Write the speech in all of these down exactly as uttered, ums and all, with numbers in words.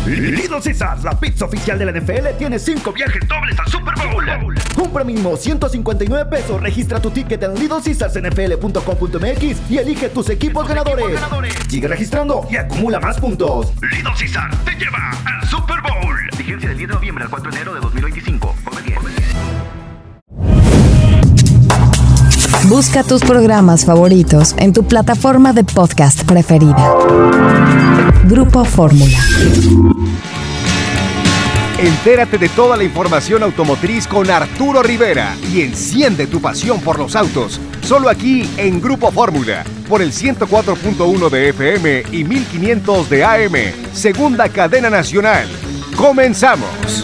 Little Caesars, la pizza oficial de la N F L, tiene cinco viajes dobles al Super Bowl. Compra mínimo ciento cincuenta y nueve pesos, registra tu ticket en little caesars n f l punto com punto m x y elige tus equipos ganadores. equipos ganadores. Sigue registrando y acumula más puntos. Little Caesars te lleva al Super Bowl. Vigencia del diez de noviembre al cuatro de enero de dos mil veinticinco. Come bien. Busca tus programas favoritos en tu plataforma de podcast preferida. Grupo Fórmula. Entérate de toda la información automotriz con Arturo Rivera y enciende tu pasión por los autos. Solo aquí en Grupo Fórmula, por el ciento cuatro punto uno de F M y mil quinientos de A M, segunda cadena nacional. ¡Comenzamos!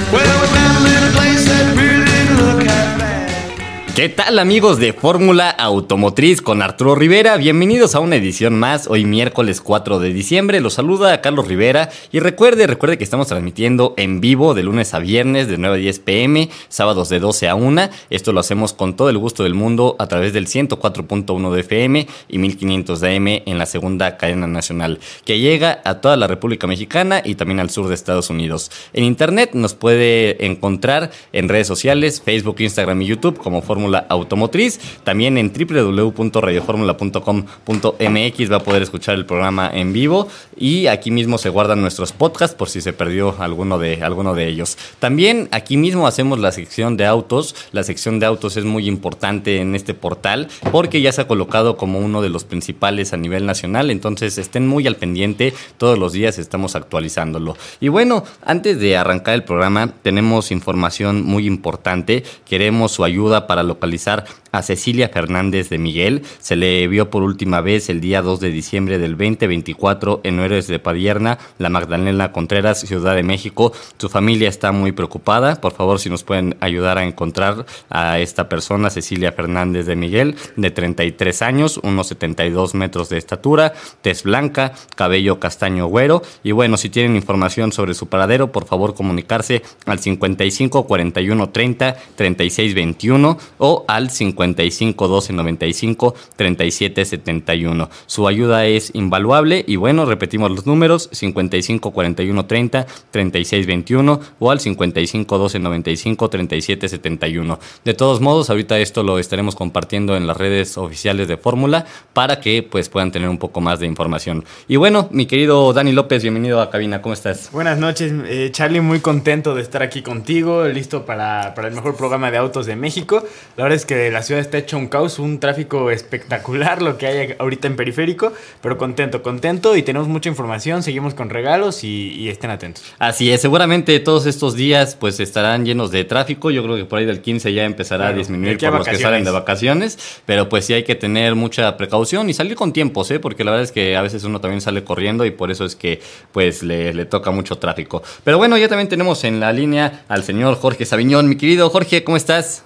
¿Qué tal, amigos de Fórmula Automotriz con Arturo Rivera? Bienvenidos a una edición más, hoy miércoles cuatro de diciembre. Los saluda Carlos Rivera y recuerde, recuerde que estamos transmitiendo en vivo de lunes a viernes de nueve a diez pm, sábados de doce a una. Esto lo hacemos con todo el gusto del mundo a través del ciento cuatro punto uno de F M y mil quinientos de A M en la segunda cadena nacional, que llega a toda la República Mexicana y también al sur de Estados Unidos. En internet nos puede encontrar en redes sociales, Facebook, Instagram y YouTube como Fórmula Automotriz. También en doble u doble u doble u punto radio fórmula punto com punto m x va a poder escuchar el programa en vivo y aquí mismo se guardan nuestros podcasts por si se perdió alguno de, alguno de ellos. También aquí mismo hacemos la sección de autos. La sección de autos es muy importante en este portal porque ya se ha colocado como uno de los principales a nivel nacional, entonces estén muy al pendiente, todos los días estamos actualizándolo. Y bueno, antes de arrancar el programa tenemos información muy importante. Queremos su ayuda para localizar a Cecilia Fernández de Miguel. Se le vio por última vez el día dos de diciembre del veinte veinticuatro en Héroes de Padierna, La Magdalena Contreras, Ciudad de México. Su familia está muy preocupada. Por favor, si nos pueden ayudar a encontrar a esta persona, Cecilia Fernández de Miguel, de treinta y tres años, unos setenta y dos metros de estatura, tez blanca, cabello castaño güero. Y bueno, si tienen información sobre su paradero, por favor comunicarse al cincuenta y cinco cuarenta y uno treinta treinta y seis veintiuno o al cincuenta y cinco doce noventa y cinco treinta y siete setenta y uno. Su ayuda es invaluable y bueno, repetimos los números: cincuenta y cinco cuarenta y uno treinta treinta y seis veintiuno o al cincuenta y cinco doce noventa y cinco treinta y siete setenta y uno. De todos modos, ahorita esto lo estaremos compartiendo en las redes oficiales de Fórmula para que pues puedan tener un poco más de información. Y bueno, mi querido Dani López, bienvenido a cabina, ¿cómo estás? Buenas noches, eh, Charlie, muy contento de estar aquí contigo, listo para, para el mejor programa de autos de México. La verdad es que la ciudad está hecha un caos, un tráfico espectacular lo que hay ahorita en periférico, pero contento, contento y tenemos mucha información, seguimos con regalos y, y estén atentos. Así es, seguramente todos estos días pues estarán llenos de tráfico. Yo creo que por ahí del quince ya empezará claro, a disminuir por los que salen de vacaciones, pero pues sí hay que tener mucha precaución y salir con tiempos, ¿eh? Porque la verdad es que a veces uno también sale corriendo y por eso es que pues le, le toca mucho tráfico. Pero bueno, ya también tenemos en la línea al señor Jorge Saviñón. Mi querido Jorge, ¿cómo estás?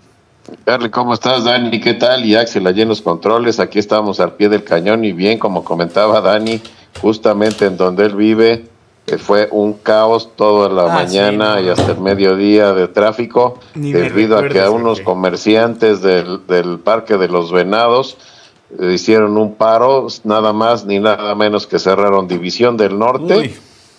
Carly, ¿cómo estás, Dani? ¿Qué tal? Y Axel, allí en los controles. Aquí estamos al pie del cañón y bien, como comentaba Dani, justamente en donde él vive, que fue un caos toda la ah, mañana sí, no. y hasta el mediodía de tráfico, Ni debido a que a unos que... comerciantes del, del Parque de los Venados eh, hicieron un paro, nada más ni nada menos que cerraron División del Norte, Uy.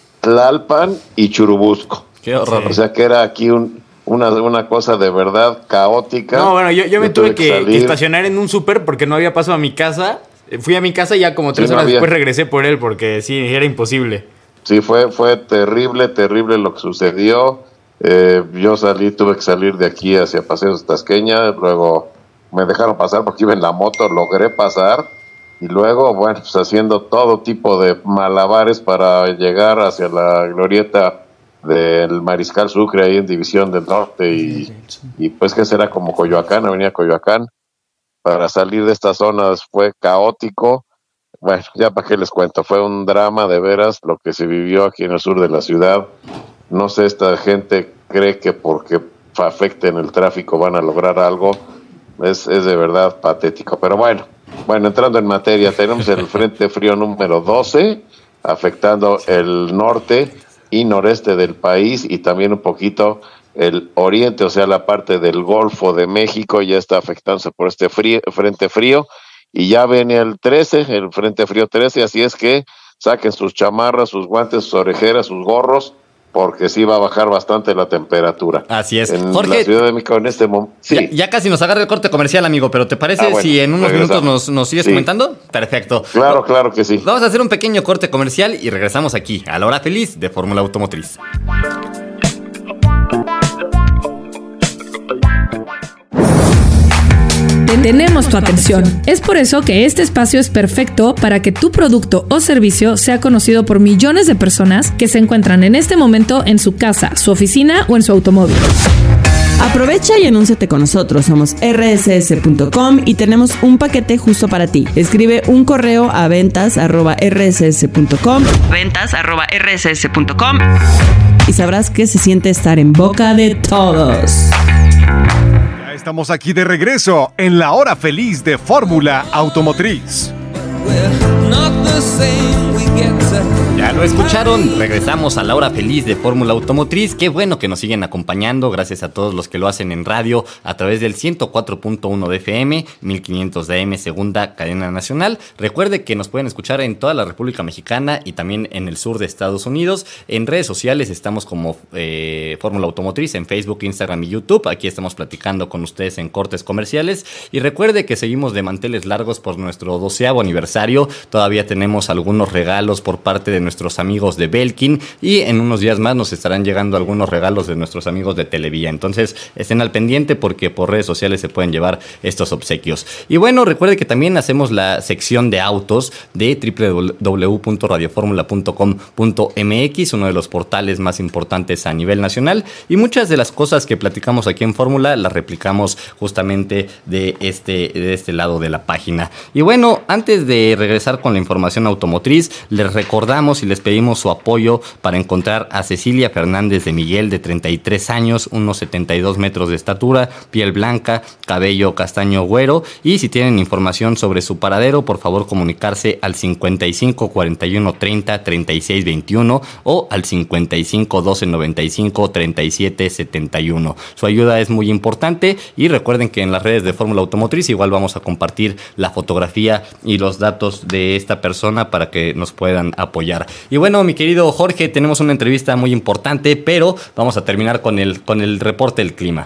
Tlalpan y Churubusco. Qué horror. O sea que era aquí un... Una, una cosa de verdad caótica. No, bueno, yo, yo me tuve, tuve que, que, que estacionar en un súper porque no había paso a mi casa. Fui a mi casa y ya como tres sí, horas no después regresé por él porque sí, era imposible. Sí, fue, fue terrible, terrible lo que sucedió. Eh, yo salí, tuve que salir de aquí hacia Paseos Tasqueña. Luego me dejaron pasar porque iba en la moto, logré pasar. Y luego, bueno, pues haciendo todo tipo de malabares para llegar hacia la glorieta del Mariscal Sucre ahí en División del Norte y, y pues que será como Coyoacán, Avenida Coyoacán. Para salir de estas zonas fue caótico. Bueno, ya para qué les cuento, fue un drama de veras lo que se vivió aquí en el sur de la ciudad. No sé, esta gente cree que porque afecten el tráfico van a lograr algo. Es, es de verdad patético, pero bueno, bueno, entrando en materia, tenemos el Frente Frío número doce afectando el norte y noreste del país y también un poquito el oriente, o sea, la parte del Golfo de México ya está afectándose por este frío, frente frío, y ya viene el trece, el Frente Frío trece, así es que saquen sus chamarras, sus guantes, sus orejeras, sus gorros, porque sí va a bajar bastante la temperatura. Así es. En Jorge, la Ciudad de México en este momento. Sí. Ya, ya casi nos agarra el corte comercial, amigo, pero ¿te parece ah, bueno, si en unos regresamos. minutos nos, nos sigues sí. comentando? Perfecto. Claro, claro que sí. Vamos a hacer un pequeño corte comercial y regresamos aquí a la hora feliz de Fórmula Automotriz. Tenemos tu atención. Es por eso que este espacio es perfecto para que tu producto o servicio sea conocido por millones de personas que se encuentran en este momento en su casa, su oficina o en su automóvil. Aprovecha y anúnciate con nosotros. Somos erre ese ese punto com y tenemos un paquete justo para ti. Escribe un correo a ventas arroba erre ese ese punto com ventas arroba erre ese ese punto com y sabrás qué se siente estar en boca de todos. Estamos aquí de regreso en la hora feliz de Fórmula Automotriz. Ya lo escucharon, regresamos a la hora feliz de Fórmula Automotriz. Qué bueno que nos siguen acompañando, gracias a todos los que lo hacen en radio a través del ciento cuatro punto uno de F M, mil quinientos de A M, segunda cadena nacional. Recuerde que nos pueden escuchar en toda la República Mexicana y también en el sur de Estados Unidos. En redes sociales estamos como eh, Fórmula Automotriz en Facebook, Instagram y YouTube. Aquí estamos platicando con ustedes en cortes comerciales. Y recuerde que seguimos de manteles largos por nuestro doceavo aniversario. Todavía tenemos algunos regalos por parte de nuestros amigos de Belkin y en unos días más nos estarán llegando algunos regalos de nuestros amigos de Televía. Entonces estén al pendiente porque por redes sociales se pueden llevar estos obsequios. Y bueno, recuerde que también hacemos la sección de autos de doble u doble u doble u punto radio fórmula punto com punto eme equis, uno de los portales más importantes a nivel nacional, y muchas de las cosas que platicamos aquí en Fórmula las replicamos justamente de este, de este lado de la página. Y bueno, antes de regresar con la información automotriz, les recordamos y les pedimos su apoyo para encontrar a Cecilia Fernández de Miguel, de treinta y tres años, unos setenta y dos metros de estatura, piel blanca, cabello castaño güero, y si tienen información sobre su paradero, por favor comunicarse al cincuenta y cinco cuarenta y uno treinta treinta y seis veintiuno o al cincuenta y cinco doce noventa y cinco treinta y siete setenta y uno. Su ayuda es muy importante y recuerden que en las redes de Fórmula Automotriz igual vamos a compartir la fotografía y los datos de esta persona para que nos puedan apoyar. Y bueno, mi querido Jorge, tenemos una entrevista muy importante, pero vamos a terminar con el, con el reporte del clima.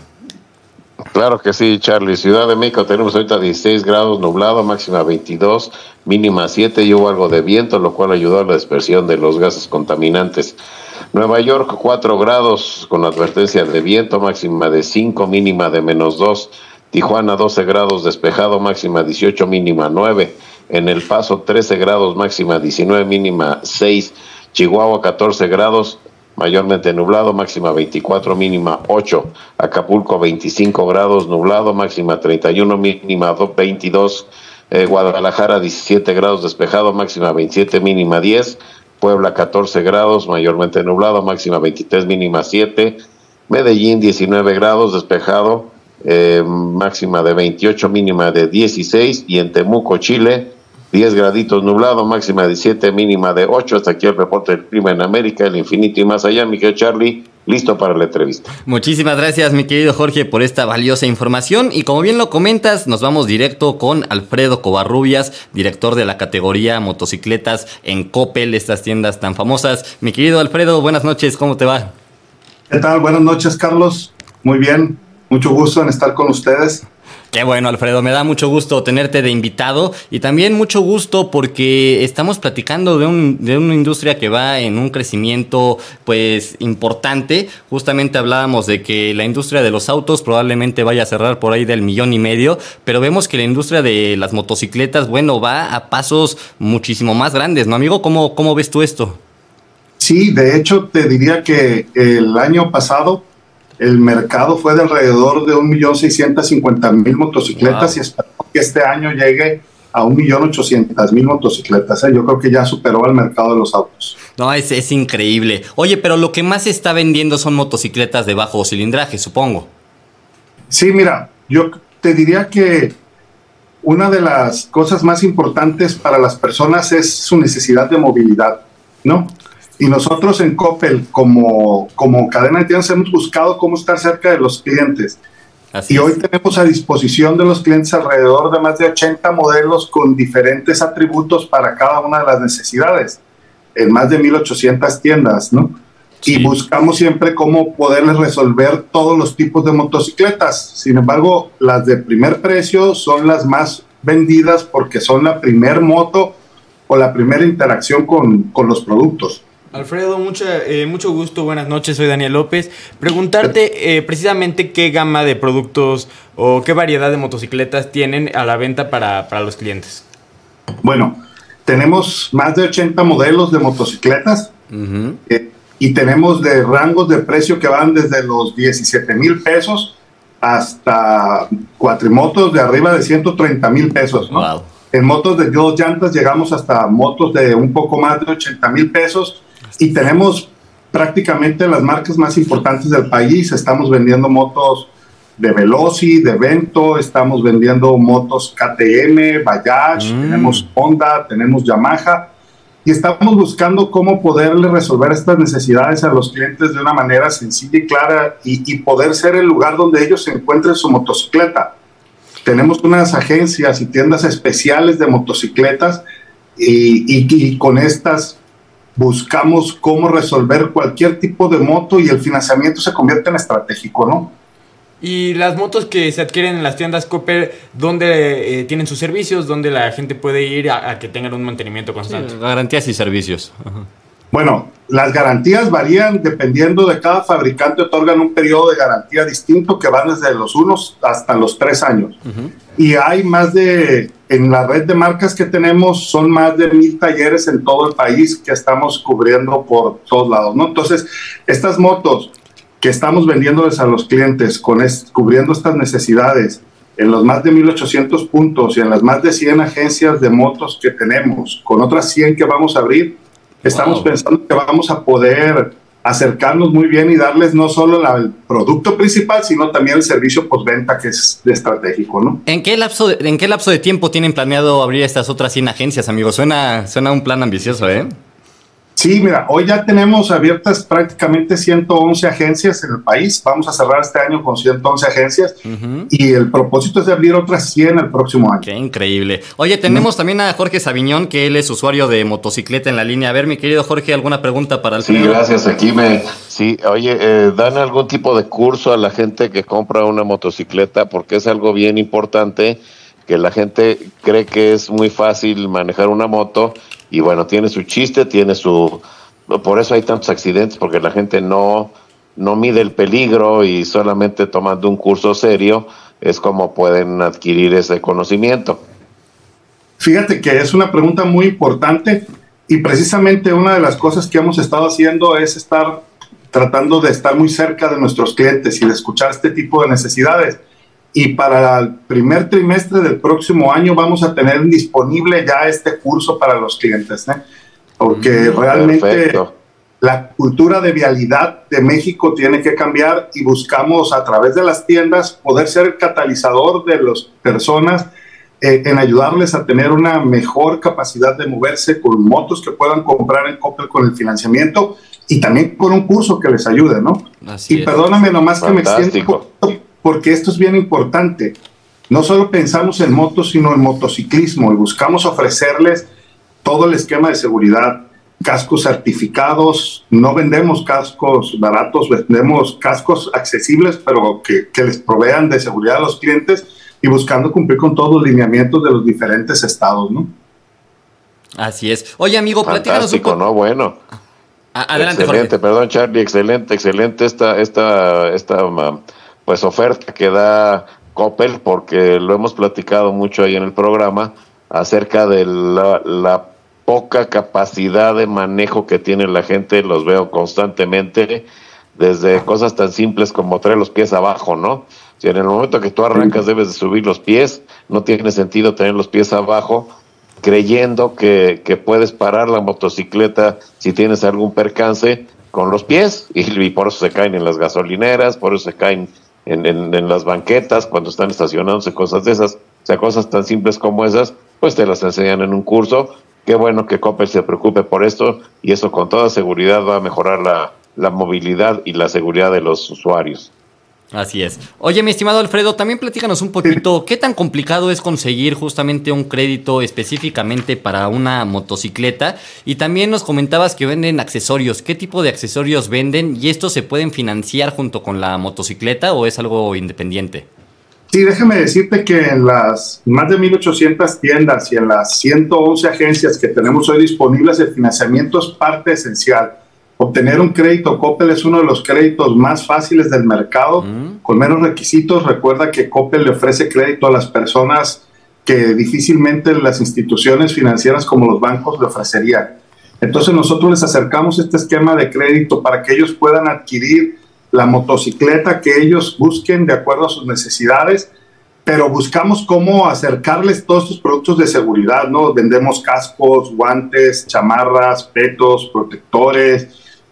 Claro que sí, Charlie. Ciudad de México tenemos ahorita dieciséis grados, nublado, máxima veintidós, mínima siete, y hubo algo de viento, lo cual ayudó a la dispersión de los gases contaminantes. Nueva York, cuatro grados con advertencia de viento, máxima de cinco, mínima de menos dos. Tijuana, doce grados, despejado, máxima dieciocho, mínima nueve. En El Paso, trece grados, máxima diecinueve, mínima seis. Chihuahua, catorce grados, mayormente nublado, máxima veinticuatro, mínima ocho. Acapulco, veinticinco grados, nublado, máxima treinta y uno, mínima veintidós. Eh, Guadalajara, diecisiete grados, despejado, máxima veintisiete, mínima diez. Puebla, catorce grados, mayormente nublado, máxima veintitrés, mínima siete. Medellín, diecinueve grados, despejado, eh, máxima de veintiocho, mínima de dieciséis. Y en Temuco, Chile, diez graditos, nublado, máxima de diecisiete, mínima de ocho. Hasta aquí el reporte del clima en América, el infinito y más allá. Mi querido Charlie, listo para la entrevista. Muchísimas gracias, mi querido Jorge, por esta valiosa información. Y como bien lo comentas, nos vamos directo con Alfredo Covarrubias, director de la categoría motocicletas en Coppel, estas tiendas tan famosas. Mi querido Alfredo, buenas noches, ¿cómo te va? ¿Qué tal? Buenas noches, Carlos. Muy bien, mucho gusto en estar con ustedes. Qué bueno, Alfredo, me da mucho gusto tenerte de invitado y también mucho gusto porque estamos platicando de, un, de una industria que va en un crecimiento pues importante. Justamente hablábamos de que la industria de los autos probablemente vaya a cerrar por ahí del millón y medio, pero vemos que la industria de las motocicletas, bueno, va a pasos muchísimo más grandes, ¿no, amigo? ¿Cómo, cómo ves tú esto? Sí, de hecho te diría que el año pasado el mercado fue de alrededor de un millón seiscientos cincuenta mil motocicletas. Wow. Y esperamos que este año llegue a un millón ochocientos mil motocicletas. ¿eh? Yo creo que ya superó al mercado de los autos. No, es, es increíble. Oye, pero lo que más se está vendiendo son motocicletas de bajo cilindraje, supongo. Sí, mira, yo te diría que una de las cosas más importantes para las personas es su necesidad de movilidad, ¿no? Y nosotros en Coppel, como, como cadena de tiendas, hemos buscado cómo estar cerca de los clientes. Así y es. Hoy tenemos a disposición de los clientes alrededor de más de ochenta modelos con diferentes atributos para cada una de las necesidades. en más de mil ochocientas tiendas, ¿no? Sí. Y buscamos siempre cómo poderles resolver todos los tipos de motocicletas. Sin embargo, las de primer precio son las más vendidas porque son la primer moto o la primera interacción con, con los productos. Alfredo, mucha, eh, mucho gusto, buenas noches, soy Daniel López. Preguntarte eh, precisamente qué gama de productos o qué variedad de motocicletas tienen a la venta para, para los clientes. Bueno, tenemos más de ochenta modelos de motocicletas uh-huh. eh, y tenemos de rangos de precio que van desde los diecisiete mil pesos hasta cuatrimotos de arriba de ciento treinta mil pesos, ¿no? Wow. En motos de dos llantas llegamos hasta motos de un poco más de ochenta mil pesos y tenemos prácticamente las marcas más importantes del país. Estamos vendiendo motos de Veloci, de Vento, estamos vendiendo motos K T M, Bajaj, mm. tenemos Honda, tenemos Yamaha y estamos buscando cómo poderle resolver estas necesidades a los clientes de una manera sencilla y clara y, y poder ser el lugar donde ellos se encuentren su motocicleta. Tenemos unas agencias y tiendas especiales de motocicletas y, y, y con estas buscamos cómo resolver cualquier tipo de moto y el financiamiento se convierte en estratégico, ¿no? Y las motos que se adquieren en las tiendas Copper, ¿dónde eh, tienen sus servicios? ¿Dónde la gente puede ir a, a que tengan un mantenimiento constante? Sí, garantías y servicios. Ajá. Bueno, las garantías varían dependiendo de cada fabricante, otorgan un periodo de garantía distinto que va desde los unos hasta los tres años. Uh-huh. Y hay más de, en la red de marcas que tenemos, son más de mil talleres en todo el país que estamos cubriendo por todos lados, ¿no? Entonces, estas motos que estamos vendiéndoles a los clientes, con es, cubriendo estas necesidades, en los más de mil ochocientos puntos y en las más de cien agencias de motos que tenemos, con otras cien que vamos a abrir, estamos wow. pensando que vamos a poder acercarnos muy bien y darles no solo la, el producto principal, sino también el servicio postventa, que es estratégico, ¿no? ¿En qué lapso de, en qué lapso de tiempo tienen planeado abrir estas otras cien agencias, amigos? Suena, suena un plan ambicioso, ¿eh? Sí, mira, hoy ya tenemos abiertas prácticamente ciento once agencias en el país. Vamos a cerrar este año con ciento once agencias uh-huh. y el propósito es de abrir otras cien el próximo año. Qué increíble. Oye, tenemos uh-huh. también a Jorge Sabiñón, que él es usuario de motocicleta en la línea. A ver, mi querido Jorge, ¿alguna pregunta para el Sí, señor? Gracias. Aquí me... Sí, oye, eh, ¿dan algún tipo de curso a la gente que compra una motocicleta? Porque es algo bien importante, que la gente cree que es muy fácil manejar una moto. Y bueno, tiene su chiste, tiene su... Por eso hay tantos accidentes, porque la gente no, no mide el peligro y solamente tomando un curso serio es como pueden adquirir ese conocimiento. Fíjate que es una pregunta muy importante y precisamente una de las cosas que hemos estado haciendo es estar tratando de estar muy cerca de nuestros clientes y de escuchar este tipo de necesidades. Y para el primer trimestre del próximo año vamos a tener disponible ya este curso para los clientes, ¿eh? Porque mm, realmente perfecto. La cultura de vialidad de México tiene que cambiar y buscamos a través de las tiendas poder ser el catalizador de las personas eh, en ayudarles a tener una mejor capacidad de moverse con motos que puedan comprar en Coppel con el financiamiento y también con un curso que les ayude, ¿no? Así y es. Perdóname nomás Fantástico. que me extiendo porque esto es bien importante. No solo pensamos en motos, sino en motociclismo y buscamos ofrecerles todo el esquema de seguridad, cascos certificados. No vendemos cascos baratos, vendemos cascos accesibles, pero que, que les provean de seguridad a los clientes y buscando cumplir con todos los lineamientos de los diferentes estados, ¿no? Así es. Oye, amigo, platícanos un poco. ¿no? Bueno. Adelante, excelente, Jorge. Perdón, Charlie, excelente, excelente esta, esta, esta, um, pues oferta que da Coppel, porque lo hemos platicado mucho ahí en el programa acerca de la, la poca capacidad de manejo que tiene la gente. Los veo constantemente, desde cosas tan simples como traer los pies abajo, ¿no? Si en el momento que tú arrancas debes de subir los pies, no tiene sentido tener los pies abajo, creyendo que, que puedes parar la motocicleta si tienes algún percance con los pies, y, y por eso se caen en las gasolineras, por eso se caen En, en, en las banquetas, cuando están estacionándose, cosas de esas, o sea, cosas tan simples como esas, pues te las enseñan en un curso. Qué bueno que Coppel se preocupe por esto, y eso con toda seguridad va a mejorar la, la movilidad y la seguridad de los usuarios. Así es. Oye, mi estimado Alfredo, también platícanos un poquito, ¿qué tan complicado es conseguir justamente un crédito específicamente para una motocicleta? Y también nos comentabas que venden accesorios. ¿Qué tipo de accesorios venden? ¿Y estos se pueden financiar junto con la motocicleta o es algo independiente? Sí, déjame decirte que en las más de mil ochocientas tiendas y en las ciento once agencias que tenemos hoy disponibles, el financiamiento es parte esencial. Obtener un crédito Coppel es uno de los créditos más fáciles del mercado, mm. con menos requisitos. Recuerda que Coppel le ofrece crédito a las personas que difícilmente las instituciones financieras como los bancos le ofrecerían. Entonces nosotros les acercamos este esquema de crédito para que ellos puedan adquirir la motocicleta que ellos busquen de acuerdo a sus necesidades, pero buscamos cómo acercarles todos estos productos de seguridad, ¿no? Vendemos cascos, guantes, chamarras, petos, protectores,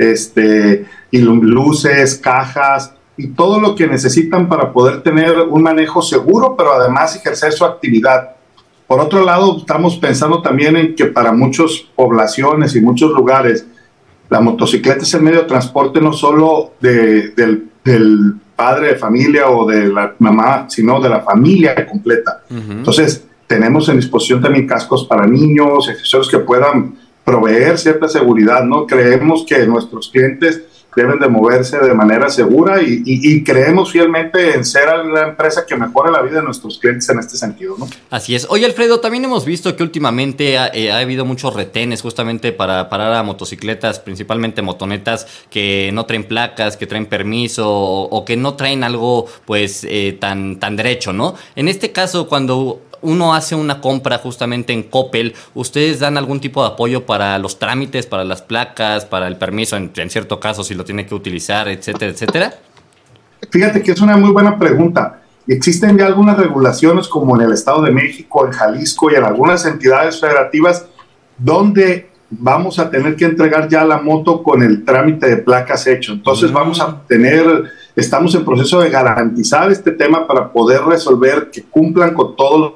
este, y luces, cajas y todo lo que necesitan para poder tener un manejo seguro, pero además ejercer su actividad. Por otro lado, estamos pensando también en que para muchas poblaciones y muchos lugares, la motocicleta es el medio de transporte no solo de, del, del padre de familia o de la mamá, sino de la familia completa. Uh-huh. Entonces, tenemos en disposición también cascos para niños, accesorios que puedan proveer cierta seguridad, ¿no? Creemos que nuestros clientes deben de moverse de manera segura y, y, y creemos fielmente en ser la empresa que mejore la vida de nuestros clientes en este sentido, ¿no? Así es. Oye, Alfredo, también hemos visto que últimamente ha, eh, ha habido muchos retenes justamente para parar a motocicletas, principalmente motonetas que no traen placas, que traen permiso o, o que no traen algo pues eh, tan, tan derecho, ¿no? En este caso, cuando uno hace una compra justamente en Coppel, ¿ustedes dan algún tipo de apoyo para los trámites, para las placas, para el permiso, en, en cierto caso, si lo tiene que utilizar, etcétera, etcétera? Fíjate que es una muy buena pregunta. Existen ya algunas regulaciones como en el Estado de México, en Jalisco y en algunas entidades federativas donde vamos a tener que entregar ya la moto con el trámite de placas hecho. Entonces mm. vamos a tener, estamos en proceso de garantizar este tema para poder resolver que cumplan con todos los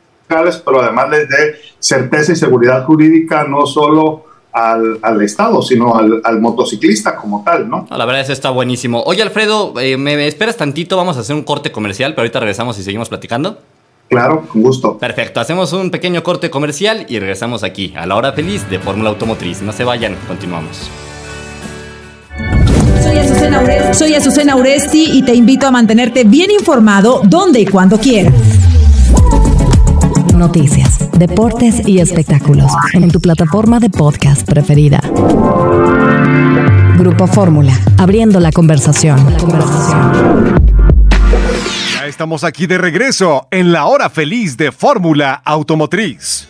pero además les dé certeza y seguridad jurídica no solo al, al Estado, sino al, al motociclista como tal, ¿no? La verdad, eso está buenísimo. Oye, Alfredo, eh, ¿me esperas tantito? Vamos a hacer un corte comercial, pero ahorita regresamos y seguimos platicando. Claro, con gusto. Perfecto, hacemos un pequeño corte comercial y regresamos aquí, a la hora feliz de Fórmula Automotriz. No se vayan, continuamos. Soy Azucena Uresti. Soy Azucena Uresti y te invito a mantenerte bien informado donde y cuando quieras. Noticias, deportes y espectáculos en tu plataforma de podcast preferida. Grupo Fórmula, abriendo la conversación. La conversación. Ya estamos aquí de regreso en la hora feliz de Fórmula Automotriz.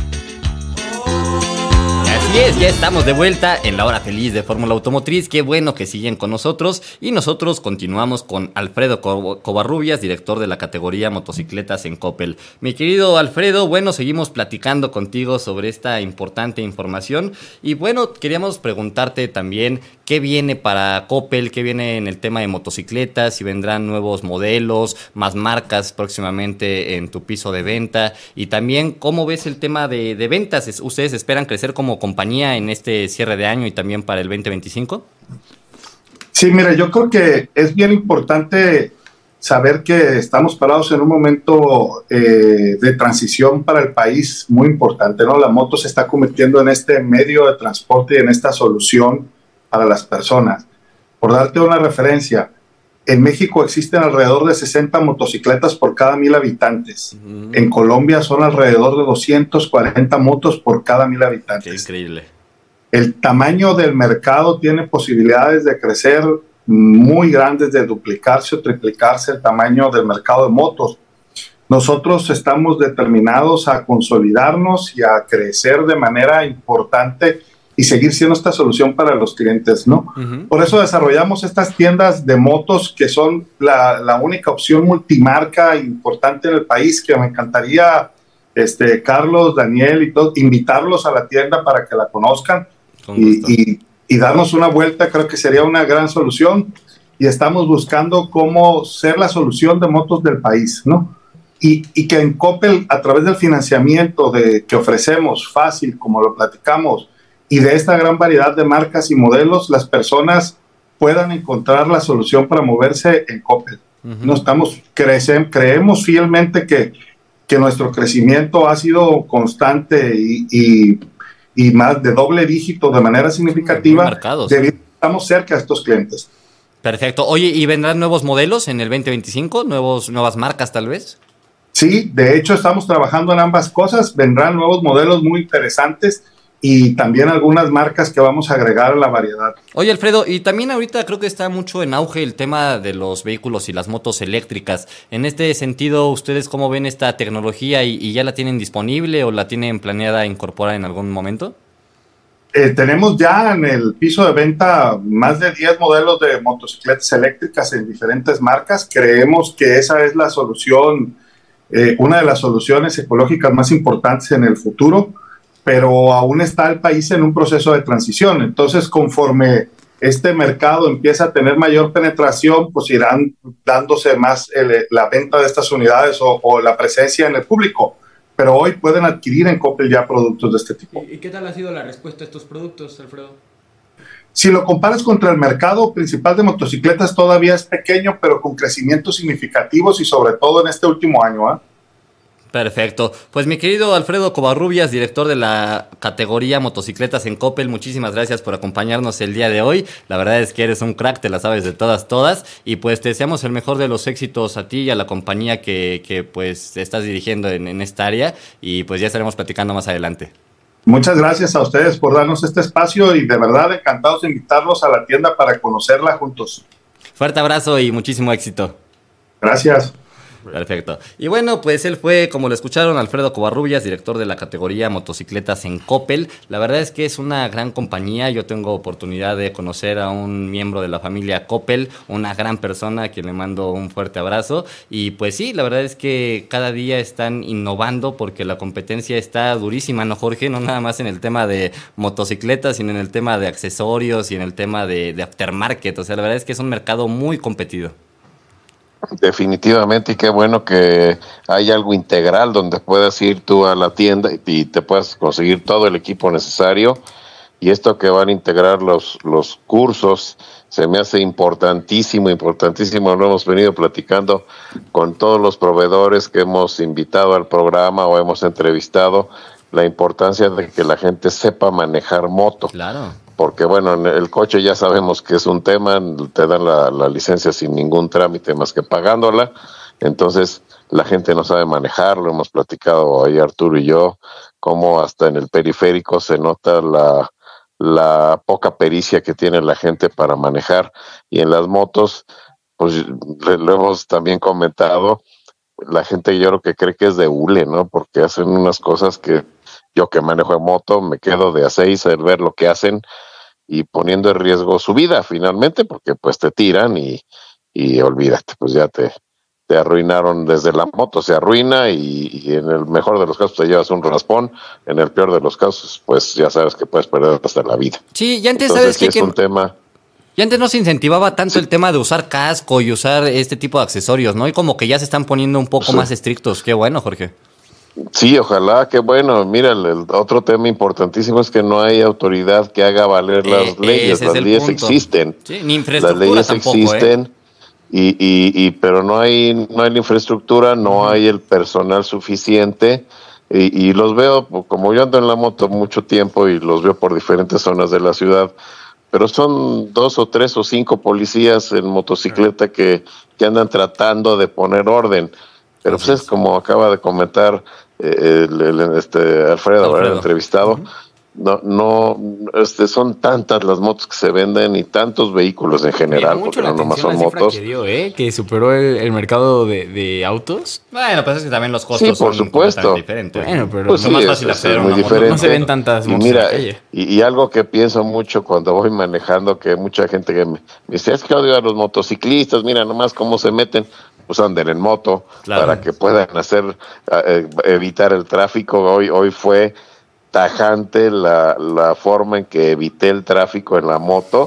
Así es, ya estamos de vuelta en la hora feliz de Fórmula Automotriz. Qué bueno que siguen con nosotros y nosotros continuamos con Alfredo Covarrubias, director de la categoría motocicletas en Coppel. Mi querido Alfredo, bueno, seguimos platicando contigo sobre esta importante información y bueno, queríamos preguntarte también qué viene para Coppel, qué viene en el tema de motocicletas, si vendrán nuevos modelos, más marcas próximamente en tu piso de venta y también cómo ves el tema de, de ventas. ¿Ustedes esperan crecer como compañía en este cierre de año y también para el veinte veinticinco? Sí, mira, yo creo que es bien importante saber que estamos parados en un momento eh, de transición para el país muy importante, ¿no? La moto se está convirtiendo en este medio de transporte y en esta solución para las personas. Por darte una referencia, en México existen alrededor de sesenta motocicletas por cada mil habitantes. Uh-huh. En Colombia son alrededor de doscientas cuarenta motos por cada mil habitantes. Qué increíble. El tamaño del mercado tiene posibilidades de crecer muy grandes, de duplicarse o triplicarse el tamaño del mercado de motos. Nosotros estamos determinados a consolidarnos y a crecer de manera importante y seguir siendo esta solución para los clientes, ¿no? Uh-huh. Por eso desarrollamos estas tiendas de motos que son la, la única opción multimarca importante en el país, que me encantaría, este, Carlos, Daniel y todos, invitarlos a la tienda para que la conozcan y, y, y darnos una vuelta. Creo que sería una gran solución y estamos buscando cómo ser la solución de motos del país, ¿no? Y, y que en Coppel, a través del financiamiento de, que ofrecemos fácil, como lo platicamos, y de esta gran variedad de marcas y modelos, las personas puedan encontrar la solución para moverse en Coppel. Uh-huh. No estamos, crece, creemos fielmente que, que nuestro crecimiento ha sido constante y, y, y más de doble dígito de manera significativa, debido a que estamos cerca de estos clientes. Perfecto. Oye, ¿y vendrán nuevos modelos en el veinte veinticinco? ¿Nuevos, nuevas marcas tal vez? Sí, de hecho estamos trabajando en ambas cosas. Vendrán nuevos modelos muy interesantes y también algunas marcas que vamos a agregar a la variedad. Oye, Alfredo, y también ahorita creo que está mucho en auge el tema de los vehículos y las motos eléctricas. En este sentido, ¿ustedes cómo ven esta tecnología y, y ya la tienen disponible o la tienen planeada incorporar en algún momento? Eh, tenemos ya en el piso de venta más de diez modelos de motocicletas eléctricas en diferentes marcas. Creemos que esa es la solución, eh, una de las soluciones ecológicas más importantes en el futuro, pero aún está el país en un proceso de transición. Entonces, conforme este mercado empieza a tener mayor penetración, pues irán dándose más el, la venta de estas unidades o, o la presencia en el público. Pero hoy pueden adquirir en Coppel ya productos de este tipo. ¿Y qué tal ha sido la respuesta a estos productos, Alfredo? Si lo comparas contra el mercado principal de motocicletas, todavía es pequeño, pero con crecimientos significativos y sobre todo en este último año, ¿eh? Perfecto. Pues mi querido Alfredo Covarrubias, director de la categoría motocicletas en Coppel, muchísimas gracias por acompañarnos el día de hoy. La verdad es que eres un crack, te la sabes de todas, todas. Y pues te deseamos el mejor de los éxitos a ti y a la compañía que, que pues estás dirigiendo en, en esta área. Y pues ya estaremos platicando más adelante. Muchas gracias a ustedes por darnos este espacio y de verdad encantados de invitarlos a la tienda para conocerla juntos. Fuerte abrazo y muchísimo éxito. Gracias. Perfecto. Y bueno, pues él fue, como lo escucharon, Alfredo Covarrubias, director de la categoría motocicletas en Coppel. La verdad es que es una gran compañía. Yo tengo oportunidad de conocer a un miembro de la familia Coppel, una gran persona a quien le mando un fuerte abrazo. Y pues sí, la verdad es que cada día están innovando porque la competencia está durísima, ¿no, Jorge? No nada más en el tema de motocicletas, sino en el tema de accesorios y en el tema de, de aftermarket. O sea, la verdad es que es un mercado muy competido. Definitivamente, y qué bueno que hay algo integral donde puedas ir tú a la tienda y te puedas conseguir todo el equipo necesario, y esto que van a integrar los, los cursos se me hace importantísimo, importantísimo. Lo hemos venido platicando con todos los proveedores que hemos invitado al programa o hemos entrevistado, la importancia de que la gente sepa manejar moto. Claro. Porque bueno, en el coche ya sabemos que es un tema, te dan la, la licencia sin ningún trámite más que pagándola, entonces la gente no sabe manejarlo. Hemos platicado ahí Arturo y yo, cómo hasta en el periférico se nota la, la poca pericia que tiene la gente para manejar, y en las motos, pues lo hemos también comentado, la gente yo creo que cree que es de hule, ¿no? Porque hacen unas cosas que yo que manejo en moto me quedo de a seis al ver lo que hacen y poniendo en riesgo su vida finalmente, porque pues te tiran y, y olvídate, pues ya te, te arruinaron desde la moto, se arruina y, y en el mejor de los casos te llevas un raspón, en el peor de los casos pues ya sabes que puedes perder hasta la vida. Sí, ya antes Entonces, sabes sí que... es que... un tema... Y antes no se incentivaba tanto sí. el tema de usar casco y usar este tipo de accesorios, ¿no? Y como que ya se están poniendo un poco sí. más estrictos. Qué bueno, Jorge. Sí, ojalá, qué bueno. Mira, el, el otro tema importantísimo es que no hay autoridad que haga valer las eh, leyes. Las leyes punto. existen. Sí, ni infraestructura las leyes tampoco, existen, ¿eh? y, y, y, pero no hay, no hay la infraestructura, no uh-huh. hay el personal suficiente. Y, y los veo, como yo ando en la moto mucho tiempo y los veo por diferentes zonas de la ciudad, pero son dos o tres o cinco policías en motocicleta que, que andan tratando de poner orden. Pero pues es como acaba de comentar eh, el, el, este Alfredo, Alfredo. El entrevistado, uh-huh. no, no, este, son tantas las motos que se venden y tantos vehículos en general, porque no nomás son motos. Que dio, ¿eh? Que superó el, el mercado de, de autos. Bueno, pues es que también los costos sí, por son supuesto. diferentes. Bueno, pero pues es sí, más es, fácil es, hacer es muy una diferente. moto. No se ven tantas motos y mira, en la calle. Y, y algo que pienso mucho cuando voy manejando, que mucha gente que me, me dice, es que odio a los motociclistas, mira nomás cómo se meten. Pues anden en moto, claro, para que puedan hacer eh, evitar el tráfico. Hoy hoy fue tajante la, la forma en que evité el tráfico en la moto,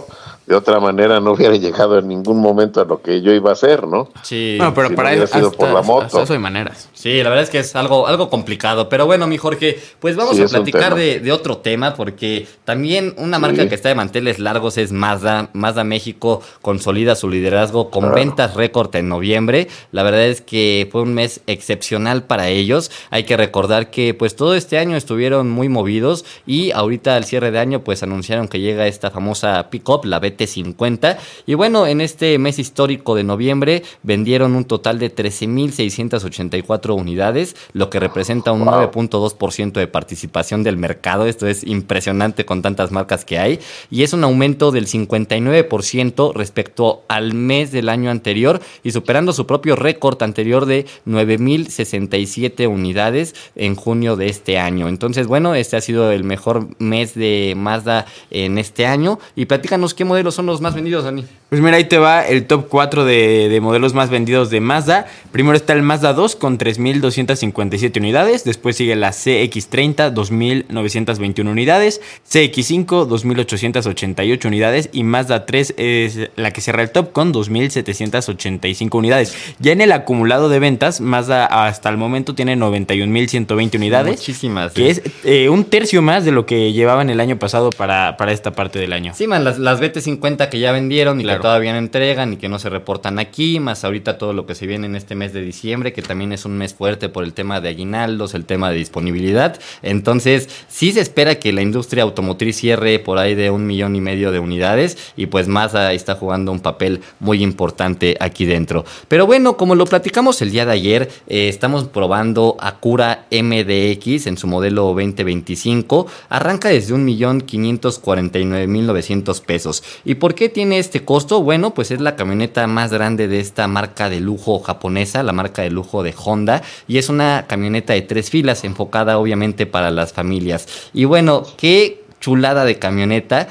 de otra manera no hubiera llegado en ningún momento a lo que yo iba a hacer, ¿no? Sí. No, pero Si para no hubiera eso, sido hasta, por la moto. hasta eso hay maneras. Sí, la verdad es que es algo, algo complicado. Pero bueno, mi Jorge, pues vamos Sí, a es un platicar tema. de, de otro tema, porque también una Sí. marca que está de manteles largos es Mazda. Mazda México consolida su liderazgo con Ah. ventas récord en noviembre. La verdad es que fue un mes excepcional para ellos. Hay que recordar que pues todo este año estuvieron muy movidos y ahorita al cierre de año pues anunciaron que llega esta famosa pick-up, la B T cincuenta. Y bueno, en este mes histórico de noviembre vendieron un total de trece mil seiscientas ochenta y cuatro unidades, lo que representa un Wow. nueve punto dos por ciento de participación del mercado. Esto es impresionante con tantas marcas que hay y es un aumento del cincuenta y nueve por ciento respecto al mes del año anterior y superando su propio récord anterior de nueve mil sesenta y siete unidades en junio de este año. Entonces, bueno, este ha sido el mejor mes de Mazda en este año. Y platícanos qué modelos son los más vendidos, Dani. Pues mira, ahí te va el top cuatro de, de modelos más vendidos de Mazda. Primero está el Mazda dos con tres mil doscientas cincuenta y siete unidades. Después sigue la C X treinta, dos mil novecientas veintiuna unidades. C X cinco, dos mil ochocientas ochenta y ocho unidades. Y Mazda tres es la que cierra el top con dos mil setecientas ochenta y cinco unidades. Ya en el acumulado de ventas, Mazda hasta el momento tiene noventa y un mil ciento veinte unidades. Muchísimas. Que sí. es eh, un tercio más de lo que llevaban el año pasado para, para esta parte del año. Sí, man, las, las B T cincuenta que ya vendieron y Claro. que todavía no entregan y que no se reportan aquí, más ahorita todo lo que se viene en este mes de diciembre, que también es un mes fuerte por el tema de aguinaldos, el tema de disponibilidad. Entonces, sí se espera que la industria automotriz cierre por ahí de un millón y medio de unidades y pues Mazda está jugando un papel muy importante aquí dentro. Pero bueno, como lo platicamos el día de ayer, eh, estamos probando Acura M D X en su modelo veinte veinticinco. Arranca desde un millón quinientos cuarenta y nueve mil novecientos pesos. ¿Y por qué tiene este costo? Bueno, pues es la camioneta más grande de esta marca de lujo japonesa, la marca de lujo de Honda, y es una camioneta de tres filas enfocada obviamente para las familias. Y bueno, qué chulada de camioneta.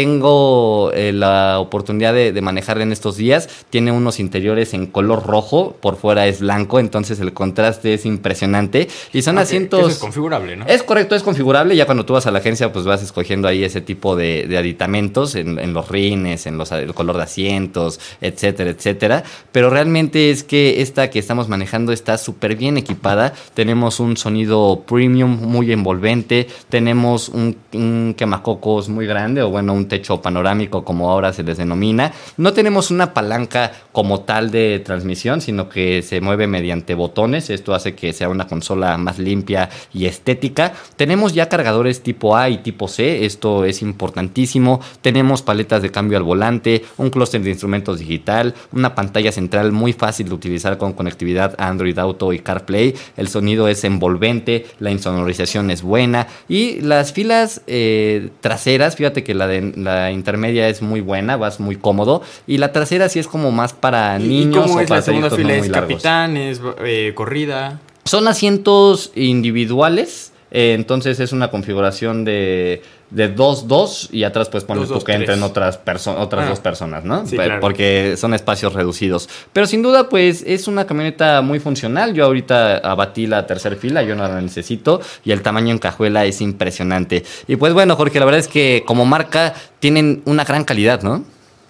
Tengo eh, la oportunidad de, de manejarla en estos días. Tiene unos interiores en color rojo, por fuera es blanco, entonces el contraste es impresionante. Y son Ah, asientos... que eso es configurable, ¿no? Es correcto, es configurable. Ya cuando tú vas a la agencia, pues vas escogiendo ahí ese tipo de, de aditamentos en, en los rines, en los, el color de asientos, etcétera, etcétera. Pero realmente es que esta que estamos manejando está súper bien equipada. Tenemos un sonido premium muy envolvente. Tenemos un, un quemacocos muy grande, o bueno, un techo panorámico como ahora se les denomina. No tenemos una palanca como tal de transmisión, sino que se mueve mediante botones. Esto hace que sea una consola más limpia y estética. Tenemos ya cargadores tipo A y tipo C. Esto es importantísimo. Tenemos paletas de cambio al volante, un clúster de instrumentos digital, una pantalla central muy fácil de utilizar con conectividad a Android Auto y CarPlay. El sonido es envolvente, la insonorización es buena y las filas eh, traseras, fíjate que la de la intermedia es muy buena, vas muy cómodo, y la trasera sí es como más para niños. ¿Y cómo o es para la segunda trayectos fila? no ¿Es muy largos. capitán? ¿Es eh, corrida? Son asientos individuales, eh, entonces es una configuración de de dos dos y atrás pues pones Dos, tú dos, que entren tres. otras, perso- otras Ah. dos personas, ¿no? Sí, Pe- claro. Porque son espacios reducidos. Pero sin duda pues es una camioneta muy funcional. Yo ahorita abatí la tercera fila, yo no la necesito, y el tamaño en cajuela es impresionante. Y pues bueno, Jorge, la verdad es que como marca tienen una gran calidad, ¿no?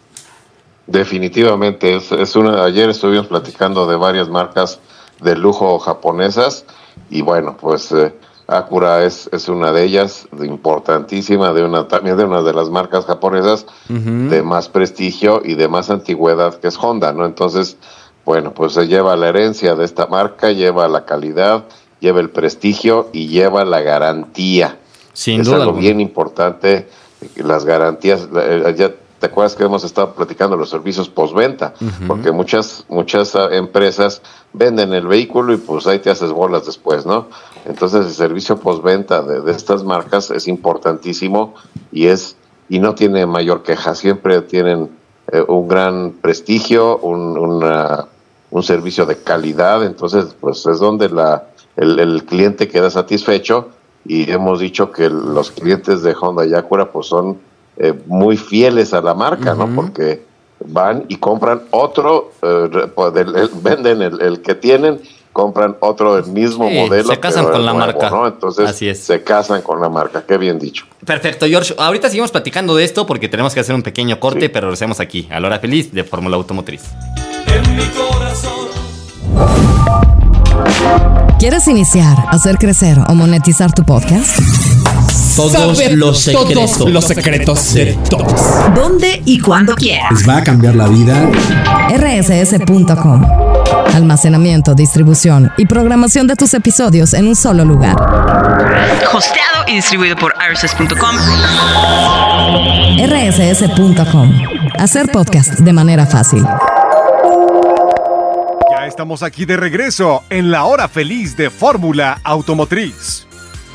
Definitivamente, es, es una. Ayer estuvimos platicando de varias marcas de lujo japonesas y bueno, pues eh, Acura es, es una de ellas, importantísima, de una también de una de las marcas japonesas Uh-huh. de más prestigio y de más antigüedad que es Honda, ¿no? Entonces, bueno, pues se lleva la herencia de esta marca, lleva la calidad, lleva el prestigio y lleva la garantía. Sin es duda algo alguna. bien importante, las garantías. eh, ya te acuerdas que hemos estado platicando los servicios postventa, Ujú. porque muchas muchas ah, empresas venden el vehículo y pues ahí te haces bolas después, ¿no? Entonces el servicio postventa de, de estas marcas es importantísimo y es y no tiene mayor queja, siempre tienen eh, un gran prestigio, un, una, un servicio de calidad, entonces pues es donde la el, el cliente queda satisfecho. Y hemos dicho que los clientes de Honda y Acura pues son eh, muy fieles a la marca, Ujú. ¿no? Porque van y compran otro, eh, re- pues, del- el- venden el, el que tienen compran otro del mismo Sí, modelo. se casan pero con es la nuevo, marca. ¿no? Entonces Así es. se casan con la marca. Qué bien dicho. Perfecto, George. Ahorita seguimos platicando de esto porque tenemos que hacer un pequeño corte, Sí. pero regresemos aquí, a la hora feliz de Fórmula Automotriz. En mi corazón. ¿Quieres iniciar, hacer crecer o monetizar tu podcast? Todos Saber los secretos. todos los secretos de todos. ¿Dónde y cuándo quieras? Les va a cambiar la vida. R S S punto com. Almacenamiento, distribución y programación de tus episodios en un solo lugar. Hosteado y distribuido por R S S punto com. R S S punto com. Hacer podcast de manera fácil. Ya estamos aquí de regreso en la hora feliz de Fórmula Automotriz.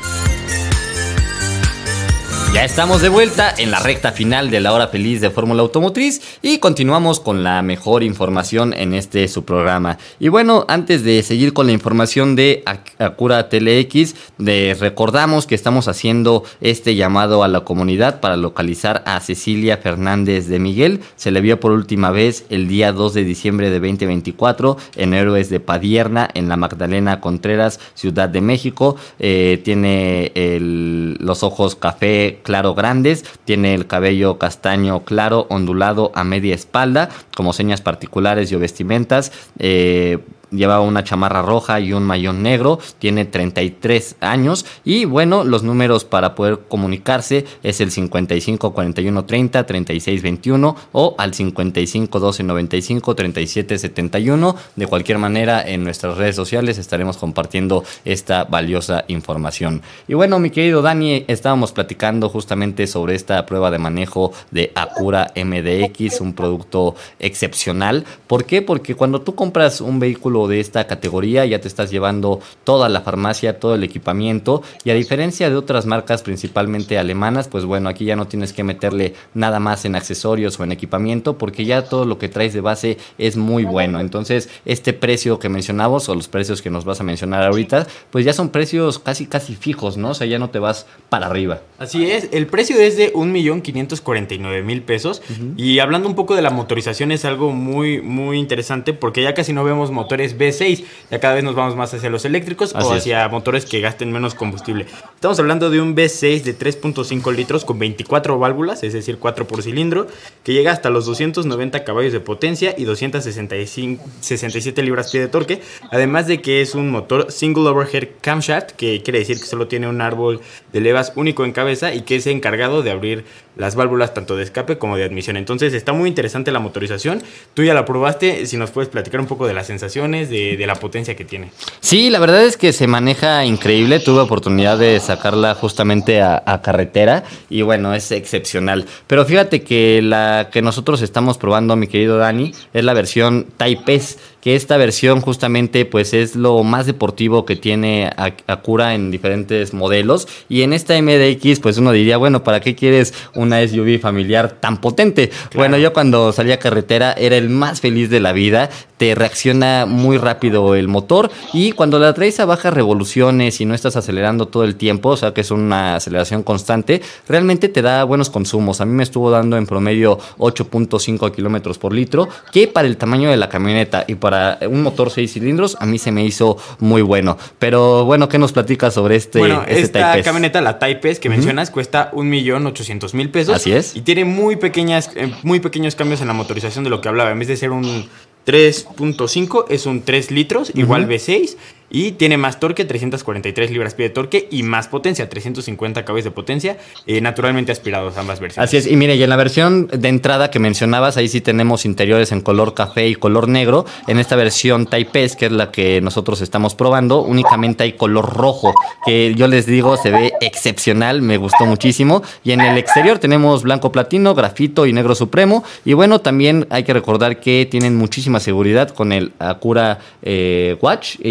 Ya estamos de vuelta en la recta final de la hora feliz de Fórmula Automotriz y continuamos con la mejor información en este su programa. Y bueno, antes de seguir con la información de Acura T L X, de, recordamos que estamos haciendo este llamado a la comunidad para localizar a Cecilia Fernández de Miguel. Se le vio por última vez el día dos de diciembre de veinte veinticuatro en Héroes de Padierna, en la Magdalena Contreras, Ciudad de México. Eh, tiene el, los ojos café claro grandes, tiene el cabello castaño claro ondulado a media espalda, como señas particulares y o vestimentas. Eh, Lleva una chamarra roja y un mayón negro, tiene treinta y tres años y bueno, los números para poder comunicarse es el cincuenta y cinco cuarenta y uno treinta treinta y seis veintiuno o al cincuenta y cinco doce noventa y cinco treinta y siete setenta y uno. De cualquier manera, en nuestras redes sociales estaremos compartiendo esta valiosa información. Y bueno, mi querido Dani, estábamos platicando justamente sobre esta prueba de manejo de Acura M D X, un producto excepcional. ¿Por qué? Porque cuando tú compras un vehículo de esta categoría ya te estás llevando toda la farmacia, todo el equipamiento, y a diferencia de otras marcas principalmente alemanas, pues bueno, aquí ya no tienes que meterle nada más en accesorios o en equipamiento porque ya todo lo que traes de base es muy bueno. Entonces este precio que mencionamos o los precios que nos vas a mencionar ahorita, pues ya son precios casi casi fijos, ¿no? O sea, ya no te vas para arriba. Así es, el precio es de un millón quinientos cuarenta y nueve mil pesos. Uh-huh. Y hablando un poco de la motorización, es algo muy muy interesante porque ya casi no vemos motores V seis, ya cada vez nos vamos más hacia los eléctricos Así o hacia es. motores que gasten menos combustible. Estamos hablando de un V seis de tres punto cinco litros con veinticuatro válvulas, es decir, cuatro por cilindro, que llega hasta los doscientos noventa caballos de potencia y doscientas sesenta y siete libras-pie de torque, además de que es un motor single overhead camshaft, que quiere decir que solo tiene un árbol de levas único en cabeza y que es encargado de abrir las válvulas tanto de escape como de admisión. Entonces está muy interesante la motorización. Tú ya la probaste, si nos puedes platicar un poco de las sensaciones, de, de la potencia que tiene. Sí, la verdad es que se maneja increíble. Tuve oportunidad de sacarla justamente a, a carretera y bueno, es excepcional. Pero fíjate que la que nosotros estamos probando, mi querido Dani, es la versión Type S, que esta versión justamente pues es lo más deportivo que tiene Acura en diferentes modelos, y en esta M D X pues uno diría, bueno, ¿para qué quieres una S U V familiar tan potente? Claro. Bueno, yo cuando salí a carretera era el más feliz de la vida. Te reacciona muy rápido el motor y cuando la traes a bajas revoluciones y no estás acelerando todo el tiempo, o sea que es una aceleración constante, realmente te da buenos consumos. A mí me estuvo dando en promedio ocho punto cinco kilómetros por litro, que para el tamaño de la camioneta y para un motor seis cilindros a mí se me hizo muy bueno. Pero bueno, ¿qué nos platicas sobre este, bueno, este esta Type S? Camioneta, la Type S que uh-huh. mencionas, cuesta un millón ochocientos mil pesos. Así es. Y tiene muy pequeñas, eh, muy pequeños cambios en la motorización de lo que hablaba. En vez de ser un tres punto cinco, es un tres litros, uh-huh. igual V seis. Y tiene más torque, trescientas cuarenta y tres libras-pie de torque, y más potencia, trescientos cincuenta caballos de potencia, eh, naturalmente aspirados ambas versiones. Así es, y mire, y en la versión de entrada que mencionabas, ahí sí tenemos interiores en color café y color negro. En esta versión Type S, que es la que nosotros estamos probando, únicamente hay color rojo, que yo les digo, se ve excepcional, me gustó muchísimo. Y en el exterior tenemos blanco platino, grafito y negro supremo. Y bueno, también hay que recordar que tienen muchísima seguridad con el Acura eh, Watch. Y bueno,